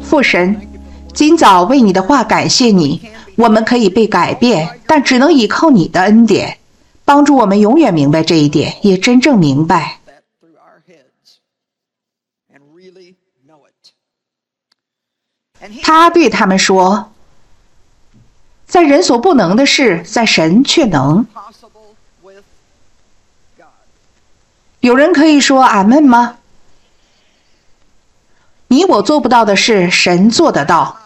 父神，今早为你的话感谢你，我们可以被改变，但只能依靠你的恩典，帮助我们永远明白这一点，也真正明白。他对他们说，在人所不能的事，在神却能。有人可以说阿们吗？你我做不到的事，神做得到。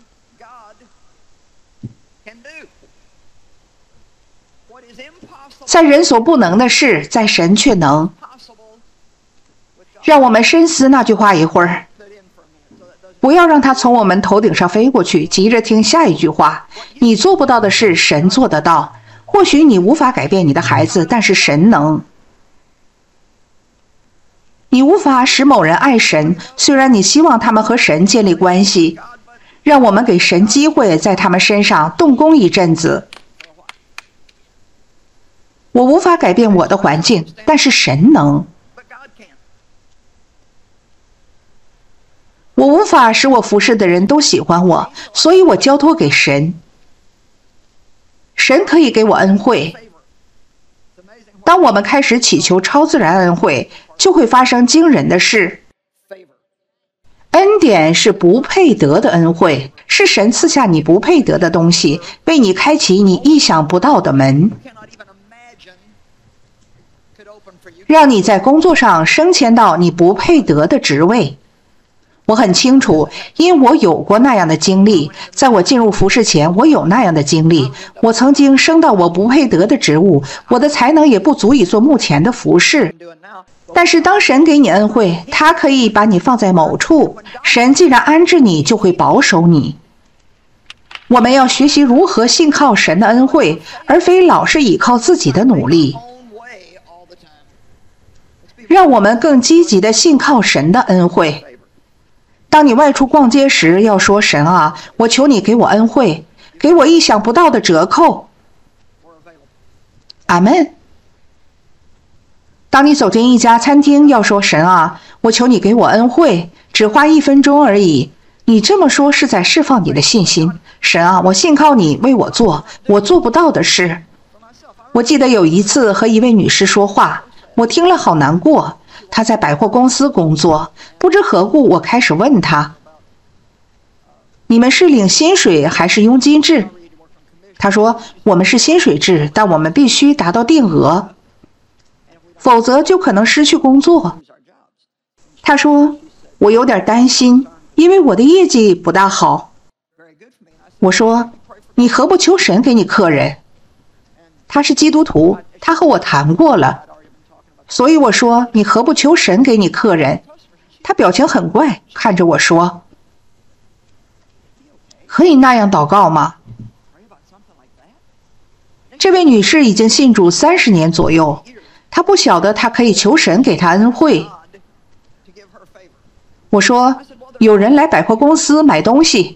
在人所不能的事，在神却能。让我们深思那句话一会儿，不要让它从我们头顶上飞过去，急着听下一句话。你做不到的事，神做得到。或许你无法改变你的孩子，但是神能。你无法使某人爱神，虽然你希望他们和神建立关系。让我们给神机会，在他们身上动工一阵子。我无法改变我的环境，但是神能。我无法使我服侍的人都喜欢我，所以我交托给神。神可以给我恩惠。当我们开始祈求超自然恩惠，就会发生惊人的事。恩典是不配得的恩惠，是神赐下你不配得的东西，为你开启你意想不到的门，让你在工作上升迁到你不配得的职位。我很清楚，因我有过那样的经历，在我进入服事前，我有那样的经历。我曾经升到我不配得的职务，我的才能也不足以做目前的服事。但是当神给你恩惠，他可以把你放在某处，神既然安置你，就会保守你。我们要学习如何信靠神的恩惠，而非老是依靠自己的努力。让我们更积极地信靠神的恩惠。当你外出逛街时，要说神啊，我求你给我恩惠，给我意想不到的折扣。阿们。当你走进一家餐厅，要说神啊，我求你给我恩惠，只花1分钟而已。你这么说是在释放你的信心。神啊，我信靠你为我做我做不到的事。我记得有一次和一位女士说话，我听了好难过。她在百货公司工作，不知何故我开始问她，你们是领薪水还是佣金制？她说，我们是薪水制，但我们必须达到定额，否则就可能失去工作。她说，我有点担心，因为我的业绩不大好。我说，你何不求神给你客人？他是基督徒，他和我谈过了。所以我说，你何不求神给你客人？他表情很怪，看着我说，可以那样祷告吗？这位女士已经信主30年左右，她不晓得她可以求神给她恩惠。我说，有人来百货公司买东西，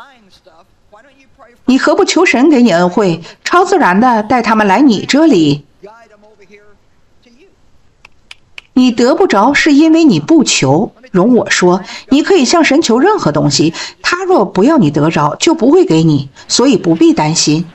你何不求神给你恩惠，超自然的带他们来你这里？你得不着是因为你不求。容我说，你可以向神求任何东西，他若不要你得着，就不会给你，所以不必担心。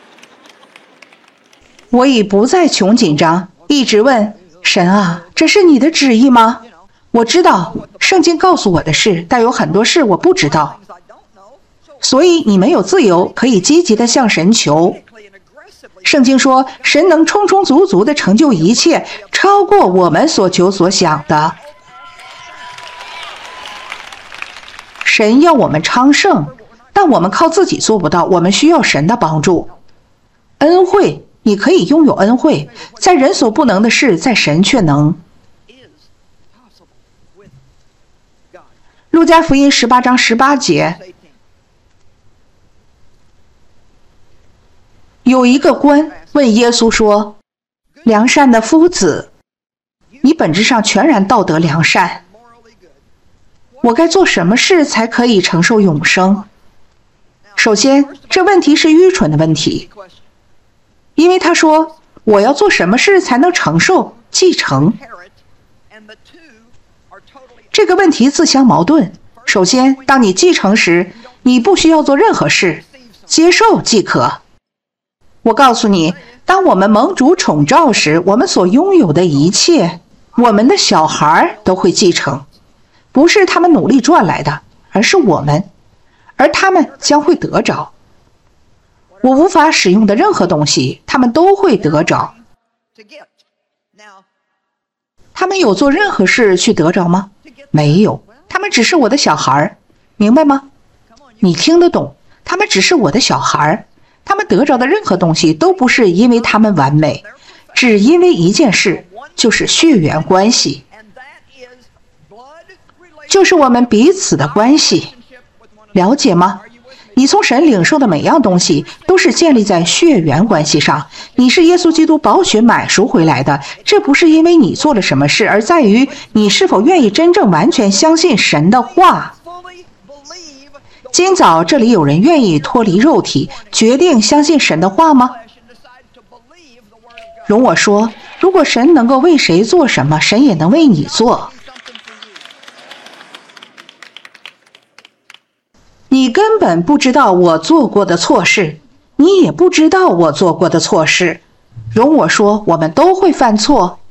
我已不再穷紧张，一直问神啊，这是你的旨意吗？我知道圣经告诉我的事，但有很多事我不知道，所以你们有自由，可以积极地向神求。圣经说，神能充充足足地成就一切，超过我们所求所想的。神要我们昌盛，但我们靠自己做不到，我们需要神的帮助。恩惠，你可以拥有恩惠，在人所不能的事，在神却能。路加福音18章18节，有一个官问耶稣说，良善的夫子，你本质上全然道德良善，我该做什么事才可以承受永生？首先，这问题是愚蠢的问题，因为他说，我要做什么事才能承受继承？这个问题自相矛盾。 首先，当你继承时，你不需要做任何事，接受即可。我告诉你，当我们蒙主宠召时，我们所拥有的一切，我们的小孩都会继承，不是他们努力赚来的，而是我们，而他们将会得着。我无法使用的任何东西，他们都会得着。他们有做任何事去得着吗？没有，他们只是我的小孩，明白吗？你听得懂？他们只是我的小孩，他们得着的任何东西都不是因为他们完美，只因为一件事，就是血缘关系，就是我们彼此的关系，了解吗？你从神领受的每样东西都是建立在血缘关系上，你是耶稣基督宝血买赎回来的，这不是因为你做了什么事，而在于你是否愿意真正完全相信神的话。今早这里有人愿意脱离肉体，决定相信神的话吗？容我说，如果神能够为谁做什么，神也能为你做。你根本不知道我做过的错事，你也不知道我做过的错事。容我说，我们都会犯错。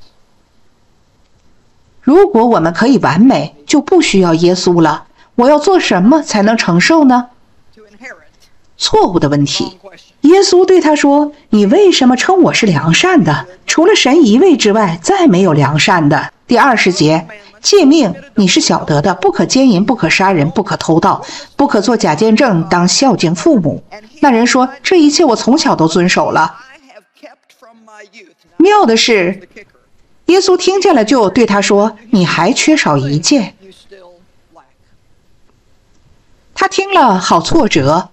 如果我们可以完美，就不需要耶稣了。我要做什么才能承受呢？错误的问题。耶稣对他说，你为什么称我是良善的？除了神一位之外，再没有良善的。第20节，诫命你是晓得的，不可奸淫，不可杀人，不可偷盗，不可作假见证，当孝敬父母。那人说，这一切我从小都遵守了。妙的是，耶稣听见了就对他说，你还缺少一件。他听了好挫折，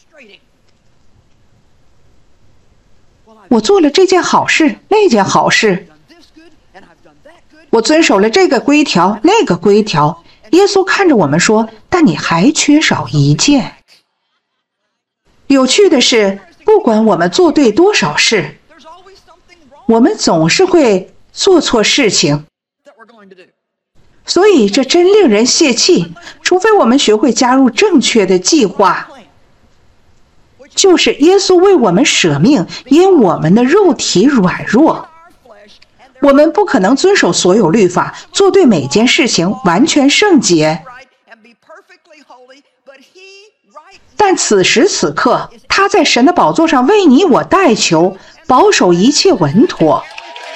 我做了这件好事，那件好事，我遵守了这个规条，那个规条。耶稣看着我们说，但你还缺少一件。有趣的是，不管我们做对多少事，我们总是会做错事情，所以这真令人泄气。除非我们学会加入正确的计划，就是耶稣为我们舍命，因我们的肉体软弱，我们不可能遵守所有律法，做对每件事情，完全圣洁。但此时此刻，他在神的宝座上为你我代求，保守一切稳妥。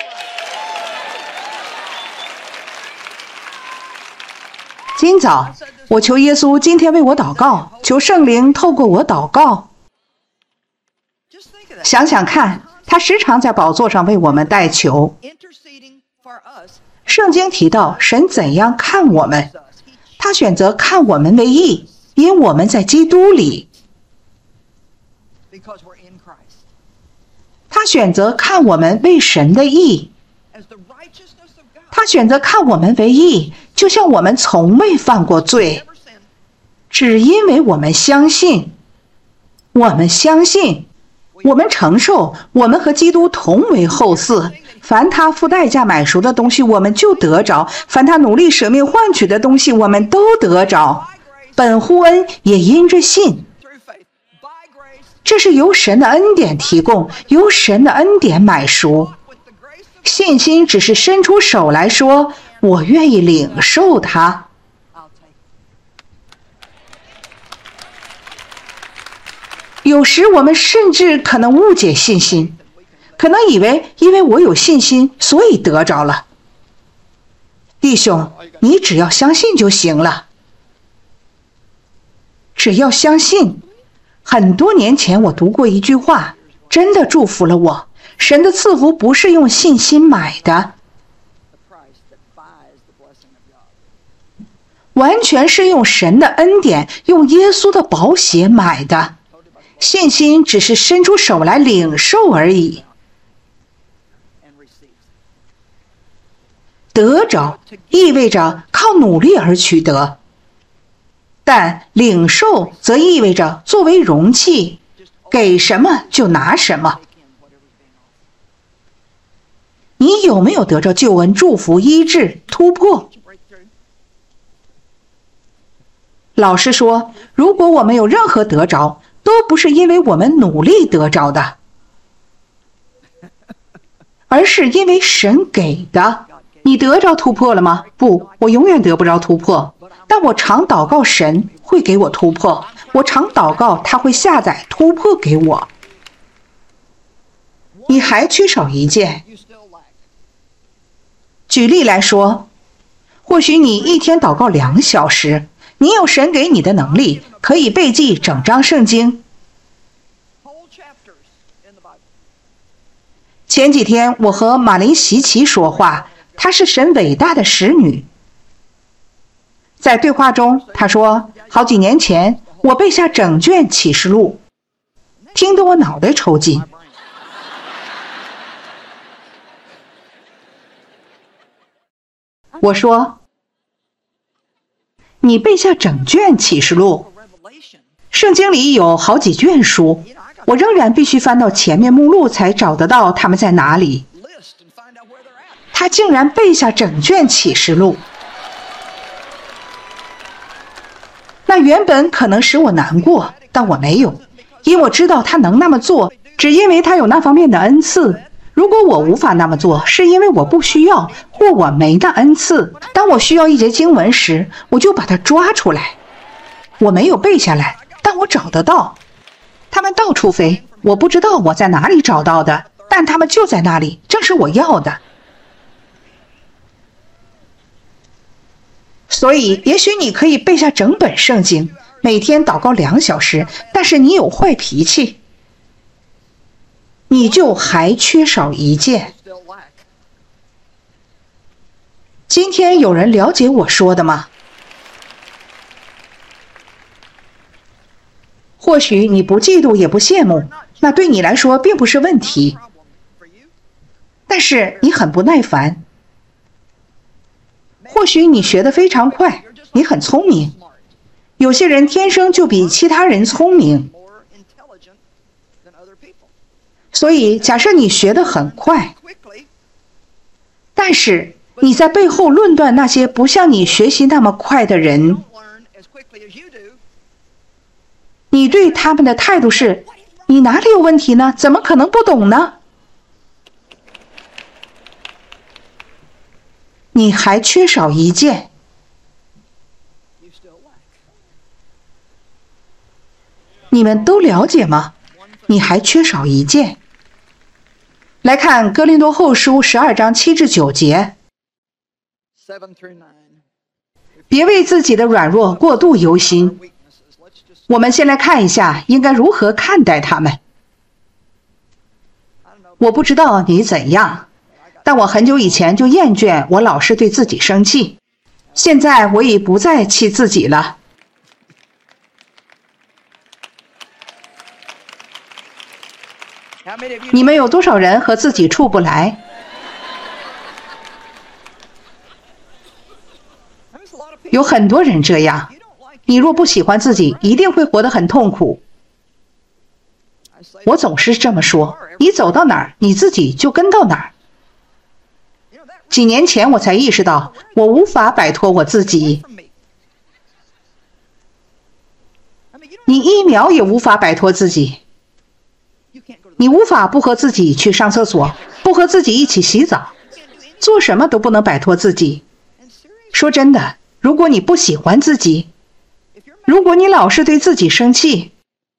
今早我求耶稣今天为我祷告，求圣灵透过我祷告。想想看，他时常在宝座上为我们代求。圣经提到神怎样看我们，他选择看我们为义，因我们在基督里。他选择看我们为神的义，他选择看我们为义，就像我们从未犯过罪，只因为我们相信，我们承受，我们和基督同为后嗣。凡他付代价买赎的东西，我们就得着；凡他努力舍命换取的东西，我们都得着。本乎恩，也因着信。这是由神的恩典提供，由神的恩典买赎。信心只是伸出手来说，我愿意领受它。有时我们甚至可能误解信心，可能以为因为我有信心，所以得着了。弟兄，你只要相信就行了。只要相信。很多年前我读过一句话，真的祝福了我。神的赐福不是用信心买的，完全是用神的恩典，用耶稣的宝血买的。信心只是伸出手来领受而已。得着意味着靠努力而取得，但领受则意味着作为容器，给什么就拿什么。你有没有得着救恩、祝福、医治、突破？ 老实说，如果我们有任何得着，都不是因为我们努力得着的，而是因为神给的。你得着突破了吗？不，我永远得不着突破。但我常祷告神会给我突破，我常祷告他会下载突破给我。你还缺少一件。举例来说，或许你一天祷告2小时，你有神给你的能力，可以背记整章圣经。前几天我和马林席奇说话，她是神伟大的使女。在对话中，她说好几年前我背下整卷启示录，听得我脑袋抽筋。我说你背下整卷启示录，圣经里有好几卷书，我仍然必须翻到前面目录才找得到他们在哪里。他竟然背下整卷启示录，那原本可能使我难过，但我没有，因为我知道他能那么做，只因为他有那方面的恩赐。如果我无法那么做，是因为我不需要，或我没那恩赐。当我需要一节经文时，我就把它抓出来。我没有背下来，但我找得到。他们到处飞，我不知道我在哪里找到的，但他们就在那里，正是我要的。所以，也许你可以背下整本圣经，每天祷告2小时，但是你有坏脾气，你就还缺少一件。今天有人了解我说的吗？或许你不嫉妒也不羡慕，那对你来说并不是问题，但是你很不耐烦。或许你学得非常快，你很聪明，有些人天生就比其他人聪明，所以假设你学得很快，但是你在背后论断那些不像你学习那么快的人，你对他们的态度是，你哪里有问题呢？怎么可能不懂呢？你还缺少一件。你们都了解吗？你还缺少一件。来看哥林多后书12章7至9节，别为自己的软弱过度忧心。我们先来看一下应该如何看待他们。我不知道你怎样，但我很久以前就厌倦我老是对自己生气，现在我已不再气自己了。你们有多少人和自己处不来？有很多人这样。你若不喜欢自己，一定会活得很痛苦。我总是这么说，你走到哪儿，你自己就跟到哪儿。几年前我才意识到，我无法摆脱我自己。你1秒也无法摆脱自己。你无法不和自己去上厕所，不和自己一起洗澡，做什么都不能摆脱自己。说真的，如果你不喜欢自己，如果你老是对自己生气，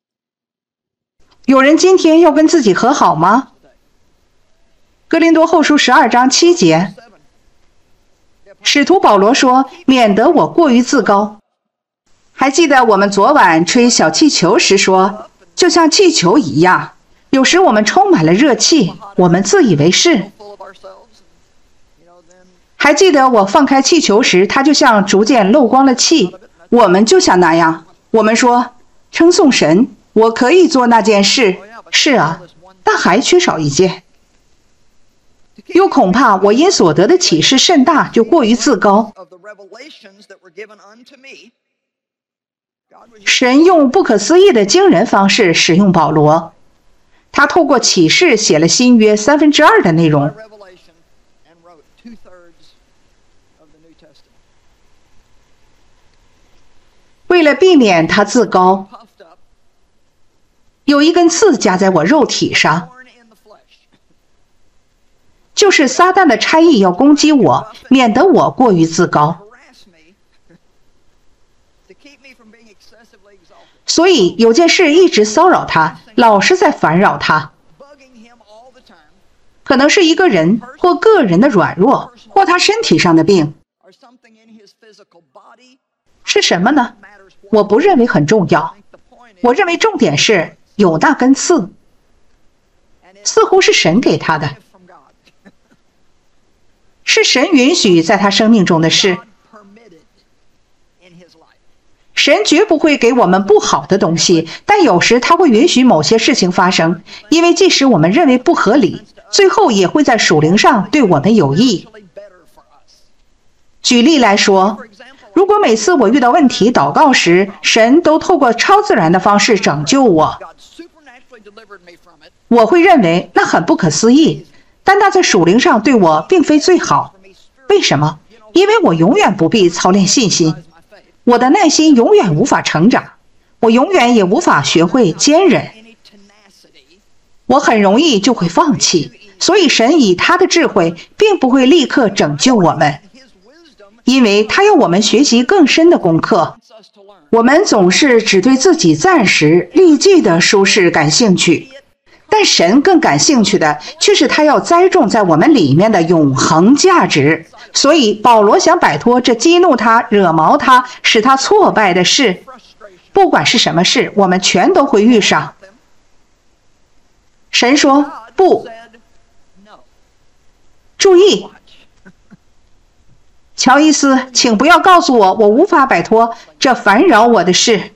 有人今天要跟自己和好吗？哥林多后书12章7节，使徒保罗说，免得我过于自高。还记得我们昨晚吹小气球时说，就像气球一样，有时我们充满了热气，我们自以为是。还记得我放开气球时，它就像逐渐漏光了气，我们就像那样，我们说称颂神，我可以做那件事，是啊，但还缺少一件。又恐怕我因所得的启示甚大，就过于自高。神用不可思议的惊人方式使用保罗，他透过启示写了新约2/3的内容。为为了避免他自高，有一根刺夹在我肉体上，就是撒旦的差役要攻击我，免得我过于自高。所以有件事一直骚扰他，老是在烦扰他。可能是一个人或个人的软弱，或他身体上的病。是什么呢？我不认为很重要。我认为重点是有那根刺，似乎是神给他的，是神允许在他生命中的事。神绝不会给我们不好的东西，但有时他会允许某些事情发生，因为即使我们认为不合理，最后也会在属灵上对我们有益。举例来说，如果每次我遇到问题祷告时，神都透过超自然的方式拯救我，我会认为那很不可思议，但那在属灵上对我并非最好。为什么？因为我永远不必操练信心，我的耐心永远无法成长，我永远也无法学会坚忍，我很容易就会放弃。所以神以他的智慧并不会立刻拯救我们，因为他要我们学习更深的功课。我们总是只对自己暂时立即的舒适感兴趣，但神更感兴趣的却是他要栽种在我们里面的永恒价值。所以保罗想摆脱这激怒他、惹毛他、使他挫败的事。不管是什么事，我们全都会遇上。神说不。注意，乔伊斯，请不要告诉我无法摆脱这烦扰我的事。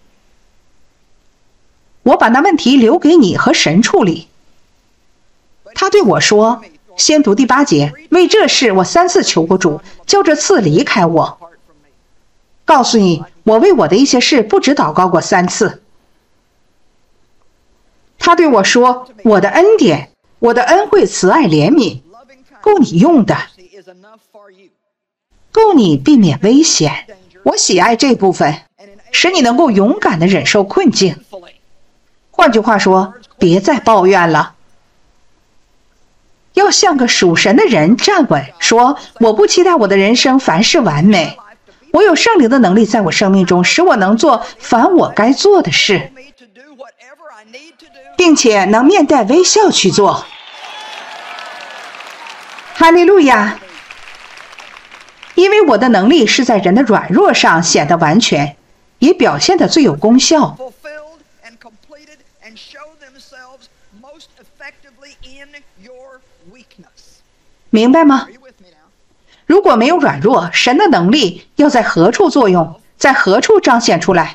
我把那问题留给你和神处理。他对我说，先读第8节，为这事我3次求过主，叫这刺离开我。告诉你，我为我的一些事不止祷告过3次。他对我说，我的恩典，我的恩惠慈爱怜悯，够你用的，够你避免危险。我喜爱这部分，使你能够勇敢地忍受困境。换句话说，别再抱怨了，要像个属神的人站稳，说我不期待我的人生凡事完美，我有圣灵的能力在我生命中，使我能做凡我该做的事，并且能面带微笑去做。哈利路亚！因为我的能力是在人的软弱上显得完全，也表现得最有功效。明白吗？如果没有软弱，神的能力要在何处作用，在何处彰显出来？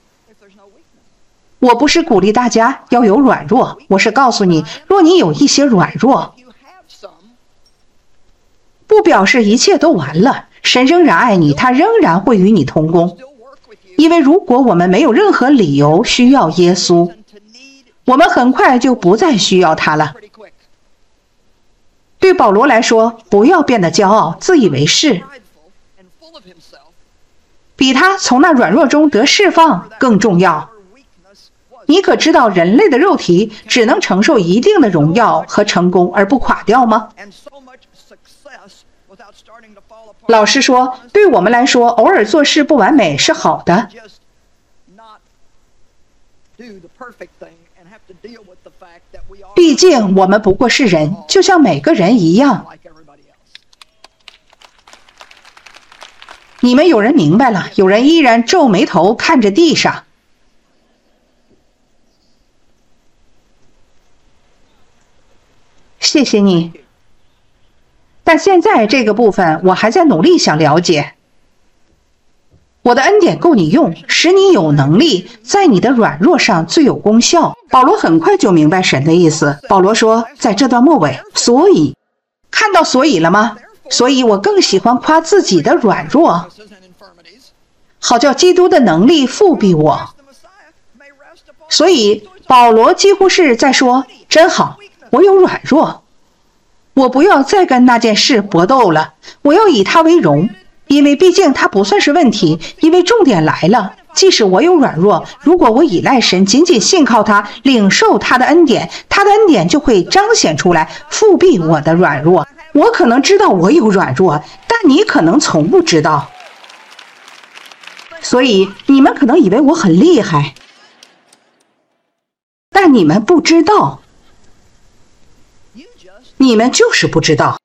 我不是鼓励大家要有软弱，我是告诉你，若你有一些软弱，不表示一切都完了，神仍然爱你，他仍然会与你同工。因为如果我们没有任何理由需要耶稣，我们很快就不再需要他了。对保罗来说，不要变得骄傲、自以为是，比他从那软弱中得释放更重要。你可知道人类的肉体只能承受一定的荣耀和成功而不垮掉吗？老实说，对我们来说，偶尔做事不完美是好的。毕竟我们不过是人，就像每个人一样。你们有人明白了，有人依然皱眉头看着地上。谢谢你。但现在这个部分我还在努力想了解。我的恩典够你用，使你有能力在你的软弱上最有功效。保罗很快就明白神的意思。保罗说，在这段末尾，所以看到所以了吗？所以我更喜欢夸自己的软弱，好叫基督的能力复庇我。所以保罗几乎是在说，真好，我有软弱，我不要再跟那件事搏斗了，我要以它为荣，因为毕竟它不算是问题，因为重点来了， 即使我有软弱，如果我依赖神，仅仅信靠他，领受他的恩典，他的恩典就会彰显出来，复辟我的软弱。我可能知道我有软弱，但你可能从不知道。所以你们可能以为我很厉害，但你们不知道，你们就是不知道。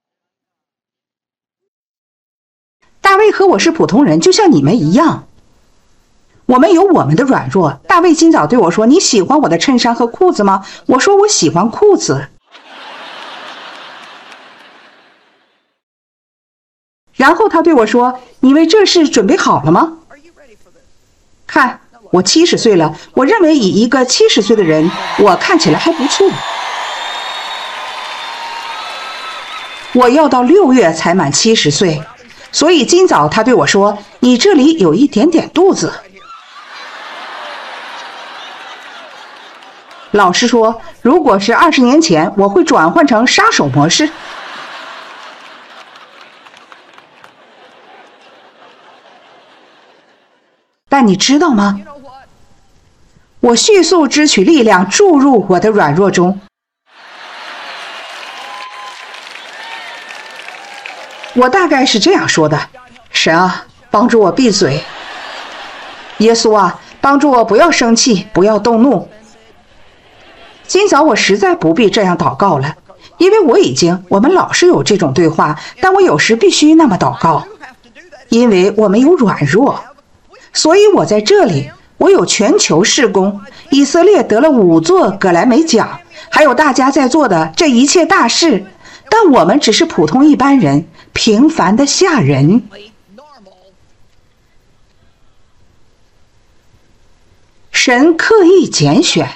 大卫和我是普通人，就像你们一样。我们有我们的软弱。大卫今早对我说，你喜欢我的衬衫和裤子吗？我说我喜欢裤子。然后他对我说，你为这事准备好了吗？看，我70岁了，我认为以一个70岁的人，我看起来还不错。我要到6月才满70岁，所以今早他对我说，你这里有一点点肚子。老实说，如果是20年前，我会转换成杀手模式。但你知道吗？我迅速支取力量注入我的软弱中。我大概是这样说的：神啊，帮助我闭嘴；耶稣啊，帮助我不要生气，不要动怒。今早我实在不必这样祷告了，因为我们老是有这种对话，但我有时必须那么祷告，因为我们有软弱。所以我在这里，我有全球事工，以色列得了5座葛莱美奖，还有大家在做的这一切大事，但我们只是普通一般人，平凡的吓人。神刻意拣选。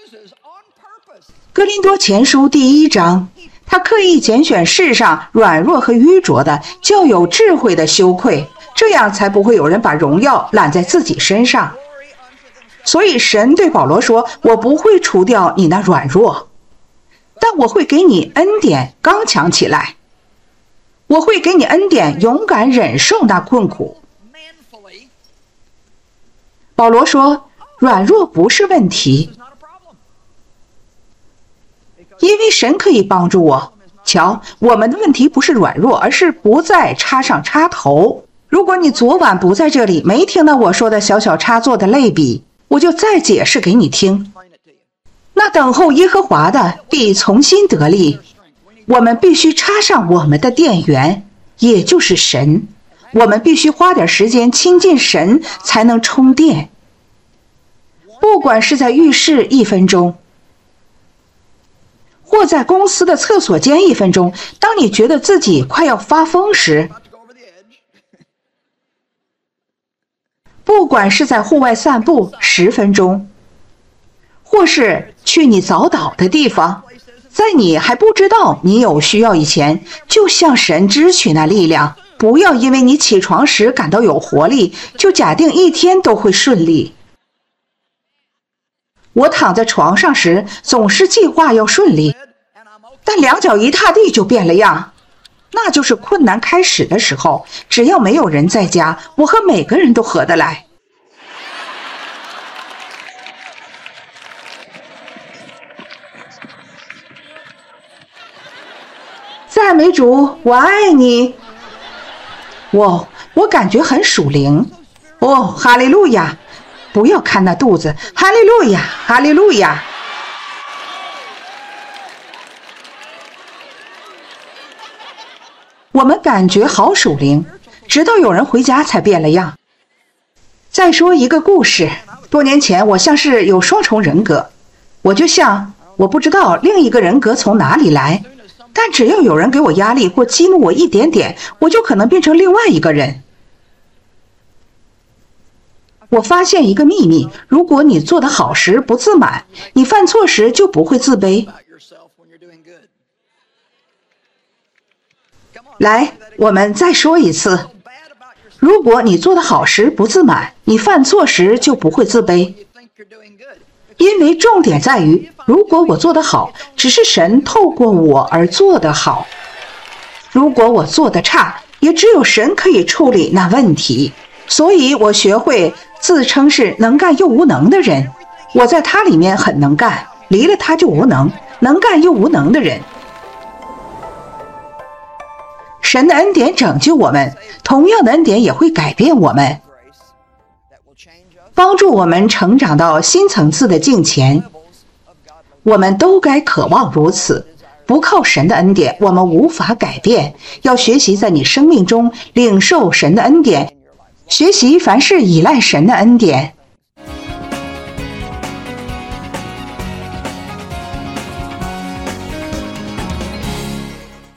哥林多前书第1章，他刻意拣选世上软弱和愚拙的，较有智慧的羞愧，这样才不会有人把荣耀揽在自己身上。所以神对保罗说，我不会除掉你那软弱，但我会给你恩典刚强起来，我会给你恩典勇敢忍受那困苦。保罗说，软弱不是问题，因为神可以帮助我。瞧，我们的问题不是软弱，而是不再插上插头。如果你昨晚不在这里，没听到我说的小小插座的类比，我就再解释给你听。那等候耶和华的必重新得力。我们必须插上我们的电源，也就是神。我们必须花点时间亲近神，才能充电。不管是在浴室1分钟，或在公司的厕所间1分钟，当你觉得自己快要发疯时，不管是在户外散步10分钟，或是去你早祷的地方，在你还不知道你有需要以前，就向神支取那力量。不要因为你起床时感到有活力，就假定一天都会顺利。我躺在床上时，总是计划要顺利，但2脚一踏地就变了样。那就是困难开始的时候，只要没有人在家，我和每个人都合得来。赞美主，我爱你。我感觉很属灵。哈利路亚！不要看那肚子，哈利路亚，哈利路亚。我们感觉好属灵，直到有人回家才变了样。再说一个故事，多年前我像是有双重人格，我就像我不知道另一个人格从哪里来，但只要有人给我压力或激怒我一点点，我就可能变成另外一个人。我发现一个秘密，如果你做得好时不自满，你犯错时就不会自卑。来，我们再说一次，如果你做得好时不自满，你犯错时就不会自卑。因为重点在于，如果我做得好，只是神透过我而做得好；如果我做得差，也只有神可以处理那问题。所以我学会自称是能干又无能的人。我在他里面很能干，离了他就无能，能干又无能的人。神的恩典拯救我们，同样的恩典也会改变我们，帮助我们成长到新层次的敬虔。我们都该渴望如此。不靠神的恩典，我们无法改变。要学习在你生命中领受神的恩典，学习凡事依赖神的恩典。